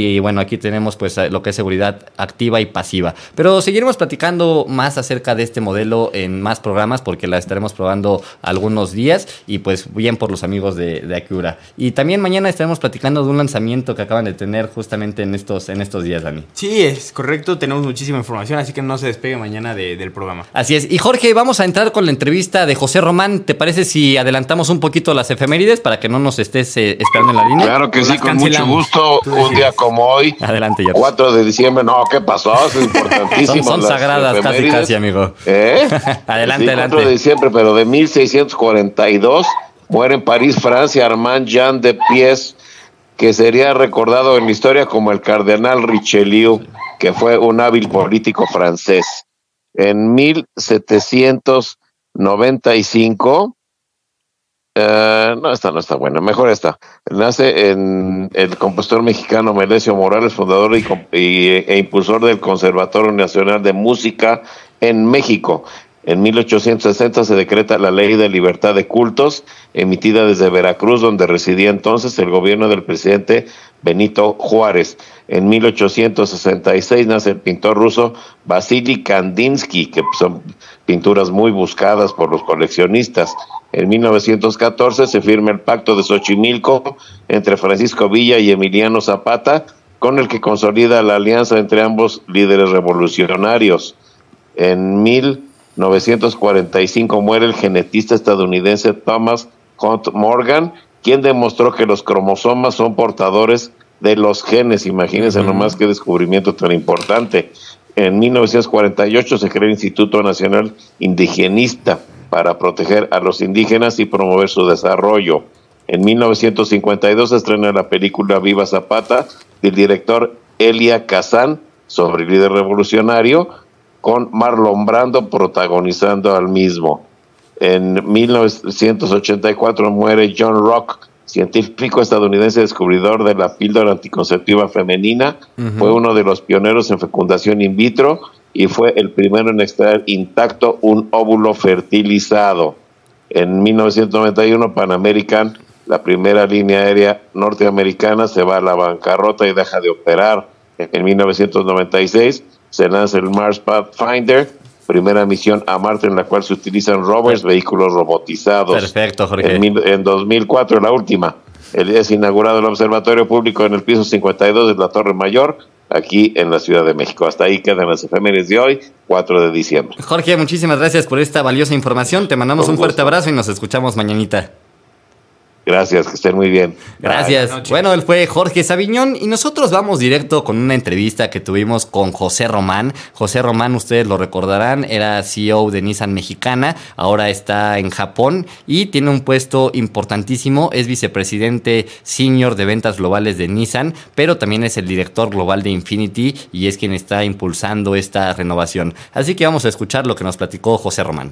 aquí tenemos pues lo que es seguridad activa y pasiva. Pero seguiremos platicando más acerca de este modelo en más programas porque la estaremos probando algunos días y pues bien por los amigos de, de Acura. Y también mañana estaremos platicando de un lanzamiento que acaban de tener justamente en estos, en estos días, Dani. Sí, es correcto, tenemos muchísima información, así que no se despegue mañana de, del programa. Así es. Y Jorge, vamos a entrar con la entrevista de José Román. ¿Te parece si adelantamos un poquito las efemérides para que no nos estés eh, esperando en la línea? Claro que Las sí, con cancelamos. mucho gusto. Un día como hoy, Adelante, ya. cuatro de diciembre, no, ¿qué pasó? Es importantísimo. Son, son las sagradas casi, efemérides. casi, amigo. ¿Eh? Adelante, Sí, adelante. cuatro de diciembre, pero de mil seiscientos cuarenta y dos, muere en París, Francia, Armand Jean de Pies, que sería recordado en la historia como el cardenal Richelieu, que fue un hábil político francés. En mil setecientos noventa y cinco, uh, no, esta no está buena, mejor esta. Nace en el compositor mexicano Melesio Morales, fundador y, y, e impulsor del Conservatorio Nacional de Música en México. En mil ochocientos sesenta se decreta la Ley de Libertad de Cultos, emitida desde Veracruz, donde residía entonces el gobierno del presidente Benito Juárez. En mil ochocientos sesenta y seis nace el pintor ruso Vasily Kandinsky, que son pinturas muy buscadas por los coleccionistas. En mil novecientos catorce se firma el Pacto de Xochimilco entre Francisco Villa y Emiliano Zapata, con el que consolida la alianza entre ambos líderes revolucionarios. En mil novecientos cuarenta y cinco muere el genetista estadounidense Thomas Hunt Morgan, quien demostró que los cromosomas son portadores de los genes. Imagínense uh-huh. nomás qué descubrimiento tan importante. En mil novecientos cuarenta y ocho se crea el Instituto Nacional Indigenista para proteger a los indígenas y promover su desarrollo. En mil novecientos cincuenta y dos se estrena la película Viva Zapata del director Elia Kazan sobre el líder revolucionario, con Marlon Brando protagonizando al mismo. En mil novecientos ochenta y cuatro muere John Rock, científico estadounidense descubridor de la píldora anticonceptiva femenina. Uh-huh. Fue uno de los pioneros en fecundación in vitro y fue el primero en extraer intacto un óvulo fertilizado. En mil novecientos noventa y uno, Pan American, la primera línea aérea norteamericana, se va a la bancarrota y deja de operar. En mil novecientos noventa y seis se lanza el Mars Pathfinder, primera misión a Marte en la cual se utilizan rovers, vehículos robotizados. Perfecto, Jorge. En, mil, en dos mil cuatro, la última, es inaugurado el Observatorio Público en el piso cincuenta y dos de la Torre Mayor, aquí en la Ciudad de México. Hasta ahí quedan las efemérides de hoy, cuatro de diciembre. Jorge, muchísimas gracias por esta valiosa información. Te mandamos Con un gusto. fuerte abrazo y nos escuchamos mañanita. Gracias, que estén muy bien. Gracias. Bueno, él fue Jorge Saviñón y nosotros vamos directo con una entrevista que tuvimos con José Román. José Román, ustedes lo recordarán, era C E O de Nissan Mexicana, ahora está en Japón y tiene un puesto importantísimo, es vicepresidente senior de ventas globales de Nissan, pero también es el director global de Infiniti y es quien está impulsando esta renovación. Así que vamos a escuchar lo que nos platicó José Román.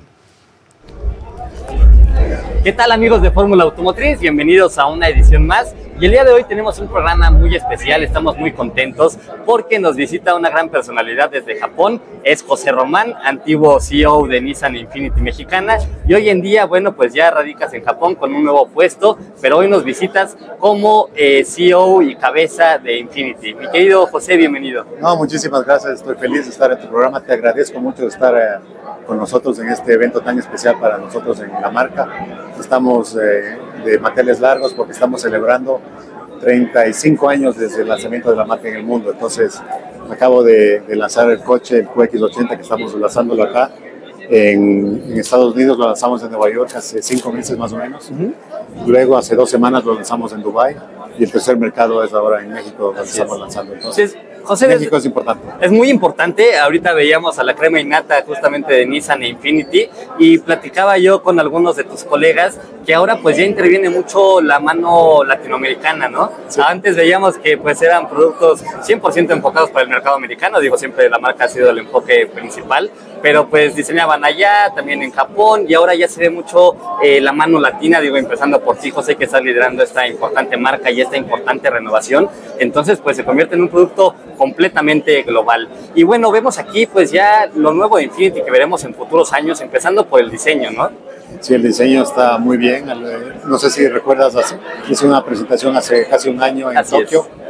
¿Qué tal, amigos de Fórmula Automotriz? Bienvenidos a una edición más. Y el día de hoy tenemos un programa muy especial, estamos muy contentos porque nos visita una gran personalidad desde Japón. Es José Román, antiguo C E O de Nissan Infiniti Mexicana. Y hoy en día, bueno, pues ya radicas en Japón con un nuevo puesto, pero hoy nos visitas como eh, C E O y cabeza de Infiniti. Mi querido José, bienvenido. No, muchísimas gracias, estoy feliz de estar en tu programa. Te agradezco mucho de estar eh, con nosotros en este evento tan especial para nosotros en la marca. Estamos eh, de manteles largos porque estamos celebrando treinta y cinco años desde el lanzamiento de la marca en el mundo. Entonces, acabo de, de lanzar el coche, el Q X ochenta, que estamos lanzándolo acá. En, en Estados Unidos lo lanzamos en Nueva York hace cinco meses más o menos. Uh-huh. Luego, hace dos semanas lo lanzamos en Dubái. Y el tercer mercado es ahora en México, donde Así estamos es. lanzando. Entonces, José, México es, es importante. Es muy importante. Ahorita veíamos a la crema innata justamente de Nissan e Infiniti y platicaba yo con algunos de tus colegas que ahora pues ya interviene mucho la mano latinoamericana, ¿no? Sí. Antes veíamos que pues eran productos cien por ciento enfocados para el mercado americano. Digo, siempre la marca ha sido el enfoque principal, pero pues diseñaban allá, también en Japón, y ahora ya se ve mucho eh, la mano latina, digo, empezando por ti, José, que estás liderando esta importante marca y esta importante renovación. Entonces pues se convierte en un producto completamente global. Y bueno, vemos aquí pues ya lo nuevo de Infiniti que veremos en futuros años, empezando por el diseño, ¿no? Sí, el diseño está muy bien. No sé si recuerdas, hice una presentación hace casi un año en Así Tokio.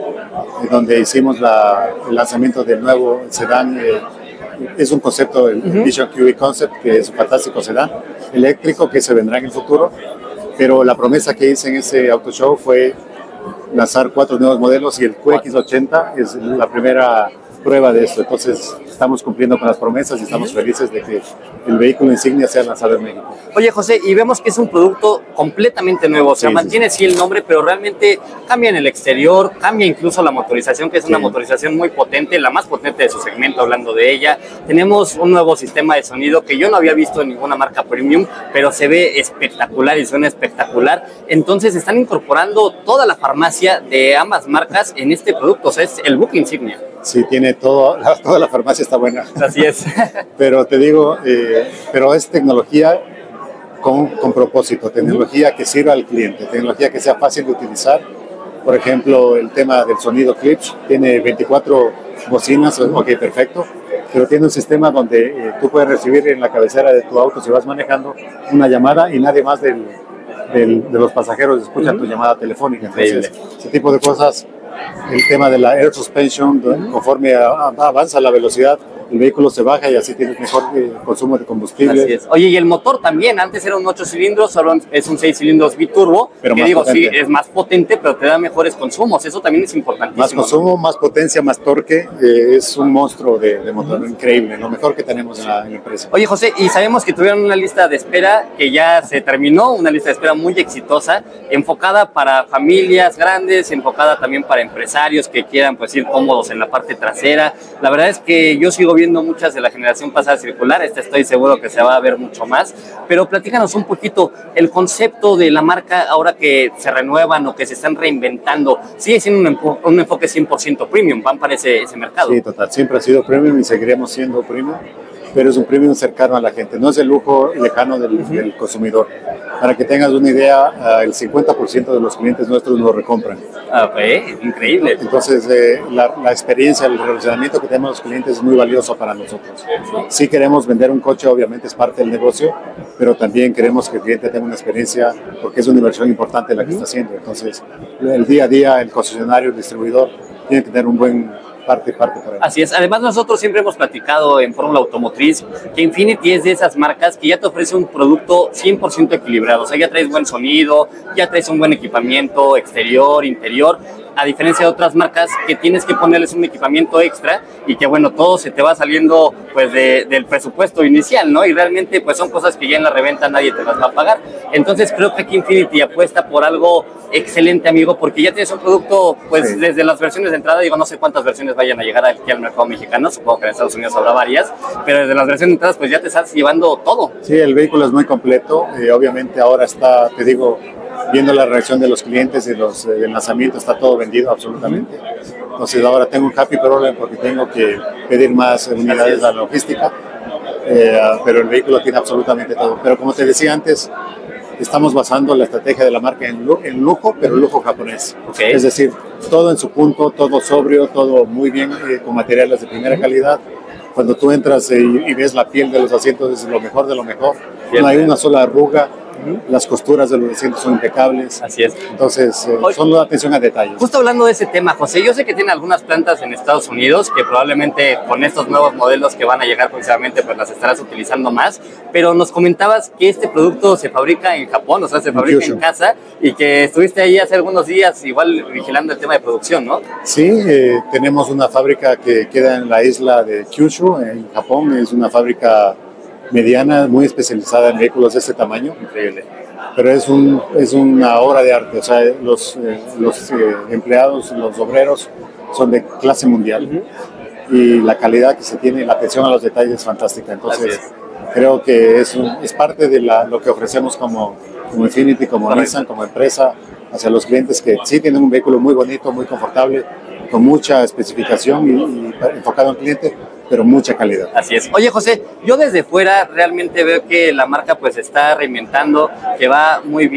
donde hicimos la, el lanzamiento del nuevo sedán. Eh, es un concepto, el uh-huh. Vision Q V Concept, que es un fantástico sedán eléctrico que se vendrá en el futuro, pero la promesa que hice en ese auto show fue lanzar cuatro nuevos modelos y el Q X ochenta es la primera prueba de esto. Entonces estamos cumpliendo con las promesas y estamos felices de que el vehículo insignia sea lanzado en México. Oye, José, y vemos que es un producto completamente nuevo, o sea, sí, mantiene sí, sí el nombre, pero realmente cambia en el exterior, cambia incluso la motorización, que es sí. una motorización muy potente, la más potente de su segmento, hablando de ella. Tenemos un nuevo sistema de sonido que yo no había visto en ninguna marca premium, pero se ve espectacular y suena espectacular. Entonces están incorporando toda la farmacia de ambas marcas en este producto, o sea, es el buque insignia. Sí, tiene todo, la, toda la farmacia está buena. Así es. Pero te digo, eh, pero es tecnología con, con propósito, tecnología que sirva al cliente, tecnología que sea fácil de utilizar. Por ejemplo, el tema del sonido Klipsch tiene veinticuatro bocinas, ok, perfecto, pero tiene un sistema donde eh, tú puedes recibir en la cabecera de tu auto, si vas manejando, una llamada y nadie más del, del, de los pasajeros escucha uh-huh. tu llamada telefónica. Entonces, ese tipo de cosas. El tema de la air suspension, conforme a, a, avanza la velocidad, el vehículo se baja y así tienes mejor eh, consumo de combustible. Así es. Oye, y el motor también, antes era un ocho cilindros, ahora es un seis cilindros biturbo, pero que digo, potente. Sí, es más potente, pero te da mejores consumos, eso también es importantísimo. Más consumo, ¿no? Más potencia, más torque, eh, es un monstruo de, de motor, uh-huh. increíble, lo mejor que tenemos en la, en la empresa. Oye, José, y sabemos que tuvieron una lista de espera que ya se terminó, una lista de espera muy exitosa, enfocada para familias grandes, enfocada también para empresarios que quieran pues ir cómodos en la parte trasera. La verdad es que yo sigo viendo muchas de la generación pasada circular, esta estoy seguro que se va a ver mucho más, pero platícanos un poquito el concepto de la marca ahora que se renuevan o que se están reinventando. Sigue siendo un, enfo- un enfoque cien por ciento premium, van para ese, ese mercado. Sí, total, siempre ha sido premium y seguiremos siendo premium, pero es un premium cercano a la gente, no es el lujo lejano del, uh-huh. del consumidor. Para que tengas una idea, uh, el cincuenta por ciento de los clientes nuestros lo recompran. Ok, increíble. Entonces, eh, la, la experiencia, el relacionamiento que tenemos los clientes es muy valioso para nosotros. Sí queremos vender un coche, obviamente es parte del negocio, pero también queremos que el cliente tenga una experiencia porque es una inversión importante la que está haciendo. Entonces, el día a día, el concesionario, el distribuidor, tiene que tener un buen parte, parte por ahí. Así es. Además, nosotros siempre hemos platicado en Fórmula Automotriz que Infiniti es de esas marcas que ya te ofrece un producto cien por ciento equilibrado. O sea, ya traes buen sonido, ya traes un buen equipamiento exterior, interior, a diferencia de otras marcas que tienes que ponerles un equipamiento extra y que, bueno, todo se te va saliendo pues de, del presupuesto inicial, ¿no? Y realmente pues son cosas que ya en la reventa nadie te las va a pagar. Entonces creo que aquí Infiniti apuesta por algo excelente, amigo, porque ya tienes un producto pues sí. desde las versiones de entrada, digo, no sé cuántas versiones vayan a llegar aquí al mercado mexicano, supongo que en Estados Unidos habrá varias, pero desde las versiones de entrada pues ya te estás llevando todo. Sí, el vehículo es muy completo, eh, obviamente ahora está, te digo, viendo la reacción de los clientes y los, eh, del lanzamiento, está todo vendido absolutamente. Entonces ahora tengo un happy problem porque tengo que pedir más unidades a la logística, eh, pero el vehículo tiene absolutamente todo. Pero como te decía antes, estamos basando la estrategia de la marca en, en lujo, pero lujo japonés. Okay. Es decir, todo en su punto, todo sobrio, todo muy bien, eh, con materiales de primera calidad. Cuando tú entras eh, y, y ves la piel de los asientos, es lo mejor de lo mejor. Bien, no hay una sola arruga. Las costuras de los asientos son impecables. Así es. Entonces, eh, son una atención a detalles. Justo hablando de ese tema, José, yo sé que tiene algunas plantas en Estados Unidos que probablemente con estos nuevos modelos que van a llegar precisamente pues las estarás utilizando más, pero nos comentabas que este producto se fabrica en Japón, o sea, se fabrica en, en casa, y que estuviste ahí hace algunos días igual vigilando el tema de producción, ¿no? Sí, eh, tenemos una fábrica que queda en la isla de Kyushu, en Japón. Es una fábrica mediana, muy especializada en vehículos de este tamaño. Increíble. Pero es, un, es una obra de arte, o sea, los, eh, los eh, empleados, los obreros son de clase mundial. Uh-huh. Y la calidad que se tiene, la atención a los detalles es fantástica. Entonces, es. creo que es, un, es parte de la, lo que ofrecemos como, como Infiniti, como Correcto. Nissan, como empresa, hacia los clientes que sí tienen un vehículo muy bonito, muy confortable, con mucha especificación y, y enfocado al cliente, pero mucha calidad. Así es. Oye, José, yo desde fuera realmente veo que la marca pues está reinventando, que va muy bien.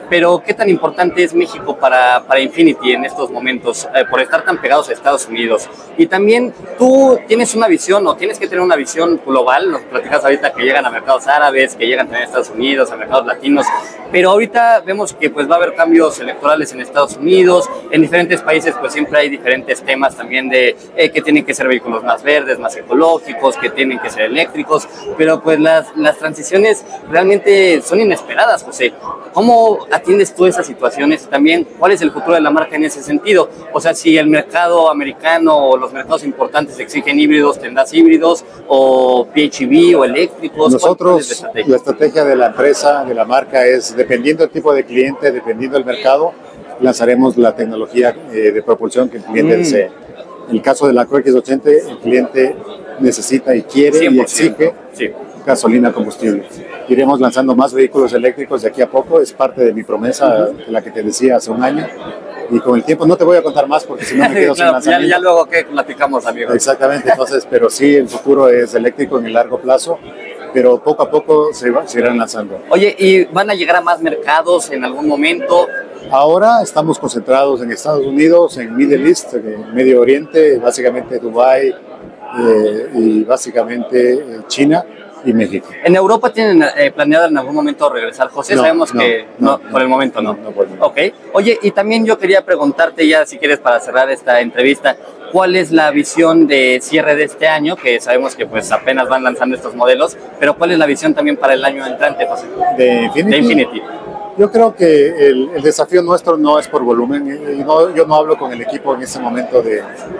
pero ¿qué tan importante es México para, para Infinity en estos momentos, eh, por estar tan pegados a Estados Unidos? Y también tú tienes una visión, o tienes que tener una visión global, nos platicas ahorita que llegan a mercados árabes, que llegan también a Estados Unidos, a mercados latinos, pero ahorita vemos que pues va a haber cambios electorales en Estados Unidos, en diferentes países pues siempre hay diferentes temas también de eh, que tienen que ser vehículos más verdes, más ecológicos, que tienen que ser eléctricos, pero pues las, las transiciones realmente son inesperadas, José. ¿Cómo atiendes tú esas situaciones? Y también, ¿cuál es el futuro de la marca en ese sentido? O sea, si el mercado americano o los mercados importantes exigen híbridos, ¿tendrás híbridos o P H E V o eléctricos? Nosotros, estrategia? la estrategia de la empresa, de la marca es, dependiendo del tipo de cliente, dependiendo del mercado, lanzaremos la tecnología eh, de propulsión que el cliente mm. desee. En el caso de la Q X ochenta, el cliente necesita y quiere cien por ciento. Y exige sí. gasolina combustible. Iremos lanzando más vehículos eléctricos de aquí a poco, es parte de mi promesa, uh-huh. la que te decía hace un año. Y con el tiempo no te voy a contar más porque si no me quedo claro, sin lanzamiento. Ya, ya luego que platicamos, amigos. Exactamente, entonces, pero sí, el futuro es eléctrico en el largo plazo, pero poco a poco se, va, se irán lanzando. Oye, ¿y van a llegar a más mercados en algún momento? Ahora estamos concentrados en Estados Unidos, en Middle East, en Medio Oriente, básicamente Dubái eh, y básicamente eh, China y México. ¿En Europa tienen eh, planeado en algún momento regresar, José? No, Sabemos no, que no, no, no, por el momento no. No, no por el momento. Ok. Oye, y también yo quería preguntarte ya, si quieres, para cerrar esta entrevista, ¿cuál es la visión de cierre de este año? Que sabemos que pues apenas van lanzando estos modelos, pero ¿cuál es la visión también para el año entrante, José? ¿De Infinity? De Infinity. Yo creo que el, el desafío nuestro no es por volumen. No, yo no hablo con el equipo en este momento de,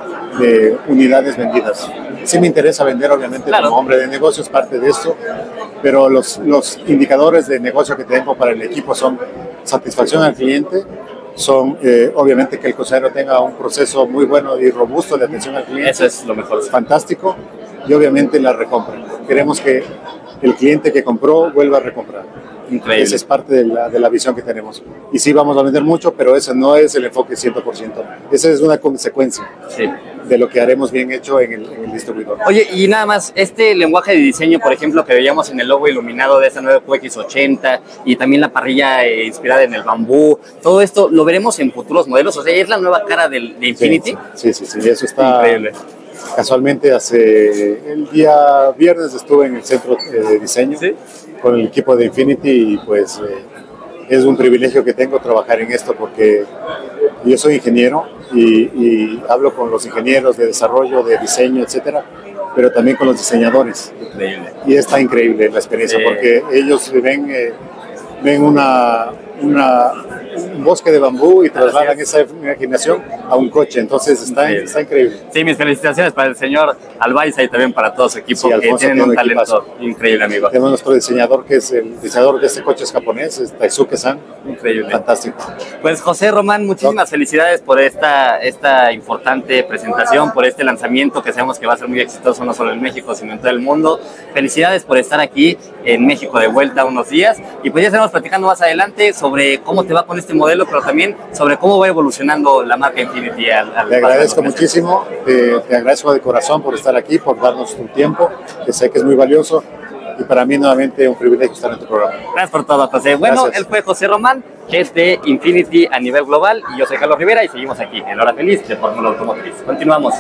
de unidades vendidas. Sí me interesa vender, obviamente, claro. como hombre de negocios, parte de esto, pero los, los indicadores de negocio que tengo para el equipo son satisfacción al cliente, son eh, obviamente que el crucero tenga un proceso muy bueno y robusto de atención al cliente. Eso es lo mejor. Fantástico. Y obviamente la recompra. Queremos que el cliente que compró vuelva a recomprar. Increíble. Esa es parte de la, de la visión que tenemos. Y sí vamos a vender mucho, pero ese no es el enfoque cien por ciento. Esa es una consecuencia sí. de lo que haremos bien hecho en el, en el distribuidor. Oye, y nada más, este lenguaje de diseño, por ejemplo, que veíamos en el logo iluminado de esa nueva Q X ochenta y también la parrilla eh, inspirada en el bambú, todo esto lo veremos en futuros modelos. O sea, ¿es la nueva cara del, de Infinity? Sí, sí, sí, sí, eso está increíble. Casualmente hace el día viernes estuve en el centro de diseño ¿Sí? con el equipo de Infinity y pues eh, es un privilegio que tengo trabajar en esto porque yo soy ingeniero y, y hablo con los ingenieros de desarrollo, de diseño, etcétera, pero también con los diseñadores. Increíble. Y está increíble la experiencia sí. porque ellos ven, eh, ven una, una, un bosque de bambú y trasladan esa imaginación a un coche, entonces está increíble. está increíble. Sí, mis felicitaciones para el señor Albaiza y también para todo su equipo, sí, que tienen un talento equipazo. increíble, amigo. Tenemos nuestro diseñador, que es el diseñador de este coche es japonés, es Taisuke-san. Increíble. Fantástico. Pues José Román, muchísimas ¿No? felicidades por esta, esta importante presentación, por este lanzamiento que sabemos que va a ser muy exitoso no solo en México, sino en todo el mundo. Felicidades por estar aquí en México de vuelta unos días y pues ya estaremos platicando más adelante sobre cómo te va con este modelo, pero también sobre cómo va evolucionando la marca Infinity. Al, al te agradezco muchísimo, te, te agradezco de corazón por estar aquí, por darnos tu tiempo, que sé que es muy valioso y para mí nuevamente un privilegio estar en tu programa. Gracias por todo, José. Bueno, Gracias. Él fue José Román, chef de Infinity a nivel global y yo soy Carlos Rivera y seguimos aquí en Hora Feliz de Fórmula Automotriz. Continuamos.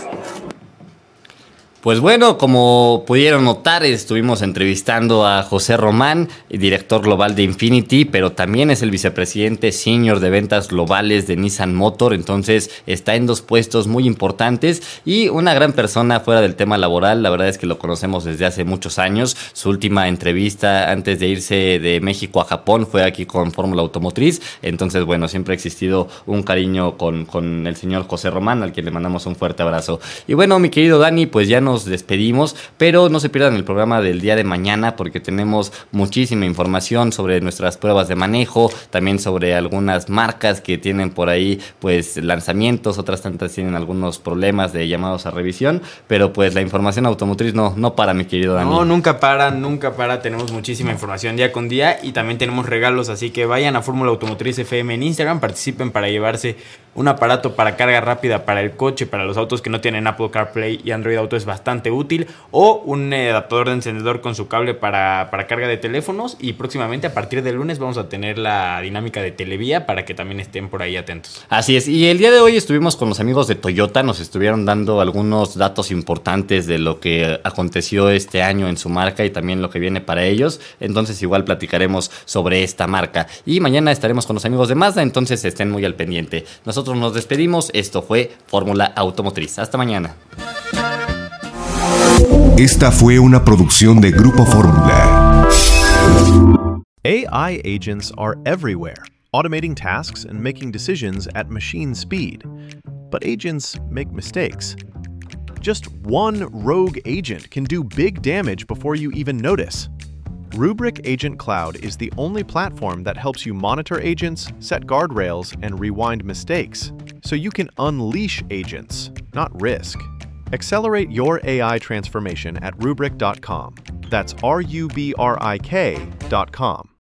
Pues bueno, como pudieron notar, estuvimos entrevistando a José Román, director global de Infinity, pero también es el vicepresidente senior de ventas globales de Nissan Motor, entonces está en dos puestos muy importantes y una gran persona fuera del tema laboral. La verdad es que lo conocemos desde hace muchos años. Su última entrevista antes de irse de México a Japón fue aquí con Fórmula Automotriz, entonces bueno, siempre ha existido un cariño con, con el señor José Román, al quien le mandamos un fuerte abrazo. Y bueno, mi querido Dani, pues ya nos Nos despedimos, pero no se pierdan el programa del día de mañana porque tenemos muchísima información sobre nuestras pruebas de manejo, también sobre algunas marcas que tienen por ahí pues lanzamientos, otras tantas tienen algunos problemas de llamados a revisión, pero pues la información automotriz no, no para, mi querido Dani. No, nunca para, nunca para, tenemos muchísima información día con día y también tenemos regalos, así que vayan a Fórmula Automotriz F M en Instagram, participen para llevarse un aparato para carga rápida para el coche, para los autos que no tienen Apple CarPlay y Android Auto es bastante bastante útil, o un eh, adaptador de encendedor con su cable para, para carga de teléfonos. Y próximamente a partir del lunes vamos a tener la dinámica de Televía para que también estén por ahí atentos. Así es, y el día de hoy estuvimos con los amigos de Toyota, nos estuvieron dando algunos datos importantes de lo que aconteció este año en su marca y también lo que viene para ellos. Entonces igual platicaremos sobre esta marca. Y mañana estaremos con los amigos de Mazda, entonces estén muy al pendiente. Nosotros nos despedimos, esto fue Fórmula Automotriz. Hasta mañana. Esta fue una producción de Grupo Fórmula. A I agents are everywhere, automating tasks and making decisions at machine speed. But agents make mistakes. Just one rogue agent can do big damage before you even notice. Rubrik Agent Cloud is the only platform that helps you monitor agents, set guardrails, and rewind mistakes, so you can unleash agents, not risk. Accelerate your A I transformation at rubrik dot com. That's R U B R I K dot com.